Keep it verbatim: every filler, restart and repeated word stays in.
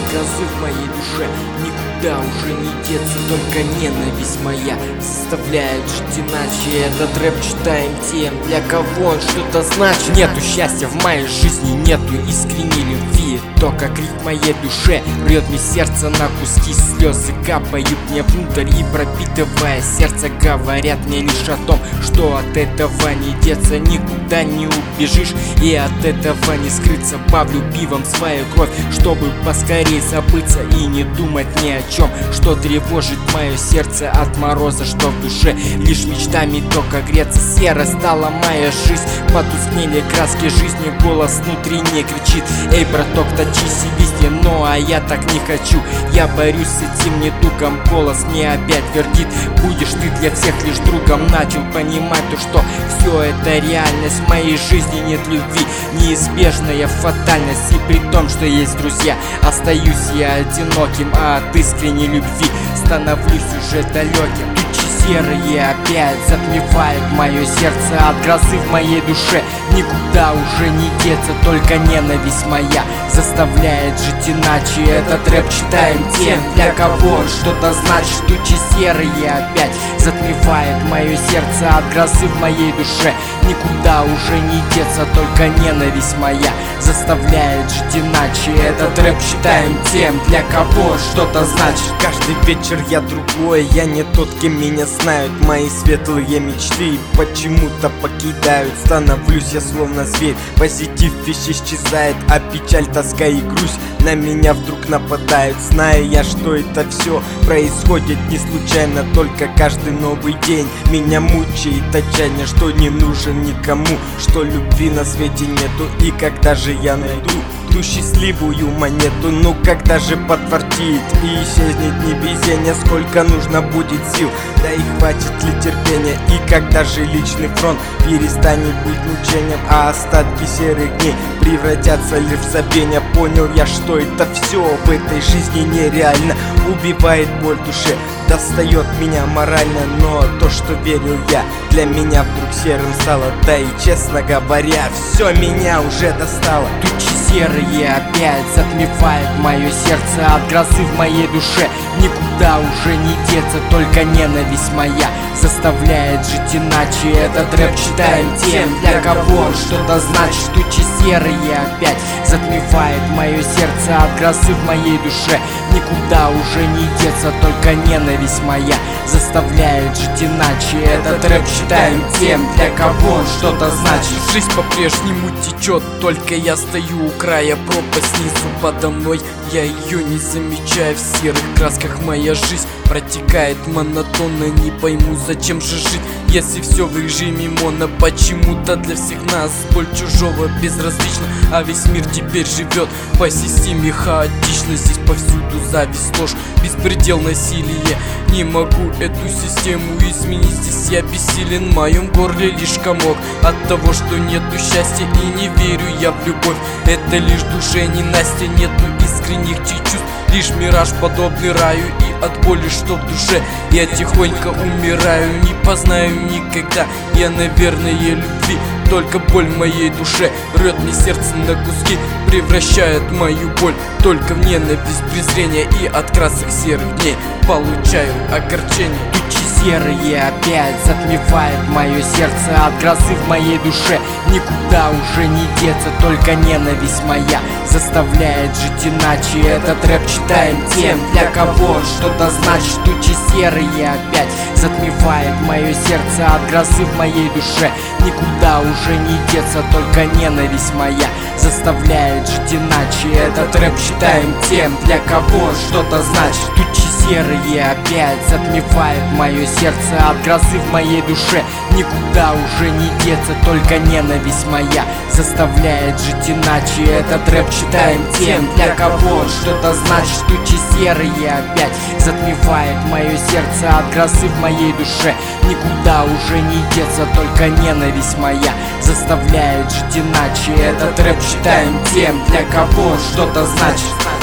от грозы в моей душе. Никуда уже не деться, только ненависть моя заставляет жить иначе. Этот рэп читаем тем, для кого он что-то значит. Нету счастья в моей жизни, нету искренней любви. Только крик в моей душе рвет мне сердце на куски. Слезы капают мне внутрь и, пропитывая сердце, говорят мне лишь о том, что от этого не деться, никуда не убежишь, и от этого не скрыться. Бавлю пивом свою кровь, чтобы поскорее забыться и не думать ни о чем, что тревожит мое сердце от мороза, что в душе лишь мечтами только греться. Серо стала моя жизнь, потускнели краски жизни, голос внутренне кричит: эй, браток, точись и висни, ну а я так не хочу. Я борюсь с этим недугом, голос мне опять твердит: будешь ты для всех лишь другом. Начал понимать то, что все это реальность, в моей жизни нет любви, неизбежная фатальность. И при том, что есть друзья, остаюсь я одиноким, а от искренней любви становлюсь уже далеким. Тучи серые опять затмевают мое сердце, от грозы в моей душе никуда уже не деться, только ненависть моя заставляет жить иначе. Этот рэп читаем тем, для кого он что-то значит. Тучи серые опять затмевает мое сердце, от грозы в моей душе никуда уже не деться, только ненависть моя заставляет жить иначе. Этот рэп читаем тем, для кого он что-то значит. Каждый вечер я другой, я не тот, кем меня знают. Мои светлые мечты почему-то покидают. Становлюсь я словно зверь, позитив вещь исчезает, а печаль, тоска и грусть на меня вдруг нападают. Знаю я, что это все происходит не случайно, только каждый новый день меня мучает отчаяние, что не нужен никому, что любви на свете нету. И когда же я найду ту счастливую монету, ну когда же подфартит и исчезнет невезение, сколько нужно будет сил, да и хватит ли терпения. И когда же личный фронт перестанет быть мучением, а остатки серых дней превратятся лишь в забвение. Понял я, что это все в этой жизни нереально, убивает боль в душе, достает меня морально. Но то, что верил я, для меня вдруг серым стало. Да и честно говоря, все меня уже достало. Тучи серые опять затмевают мое сердце, от грозы в моей душе никуда уже не деться, только ненависть моя заставляет жить иначе. Этот рэп читаем тем, для кого он что-то значит. Тучи серые опять затмевает мое сердце, от грозы в моей душе никуда уже не деться, только ненависть моя заставляет жить иначе. Этот рэп читаем тем, для кого он что-то значит. Жизнь по-прежнему течет, только я стою у края, пропасть снизу подо мной, я ее не замечаю. В серых красках моя жизнь протекает монотонно. Не пойму, зачем же жить, если все в режиме моно. Почему-то для всех нас боль чужого безразлична, а весь мир теперь живет по системе хаотично. Здесь повсюду зависть, ложь, беспредел, насилие. Не могу эту систему изменить, здесь я бессилен. В моем горле лишь комок от того, что нету счастья, и не верю я в любовь. Это лишь душе ненастья, нету искренних чувств, лишь мираж, подобный раю. И от боли, что в душе, я тихонько умираю. Не познаю никогда я, наверное, любви, только боль в моей душе рвет мне сердце на куски, превращает мою боль только в ненависть, презрение. И от красок серых дней получаю огорчение. Тучи серые опять затмевает мое сердце, от грозы в моей душе никуда уже не деться, только ненависть моя заставляет жить иначе. Этот рэп читаем тем, для кого он что-то значит. Тучи серые опять затмевает мое сердце, от грозы в моей душе никуда уже не деться, только ненависть моя заставляет жить иначе. Этот рэп читаем тем, для кого он что-то значит. Тучи серые опять затмевает мое сердце, от грозы в моей душе никуда уже не деться, только ненависть моя заставляет жить иначе. Этот рэп читаем тем, для кого он что-то значит. Тучи серые опять затмевает мое сердце, от грозы в моей душе никуда уже не деться, только ненависть моя заставляет жить иначе. Этот рэп читаем тем, для кого он что-то значит.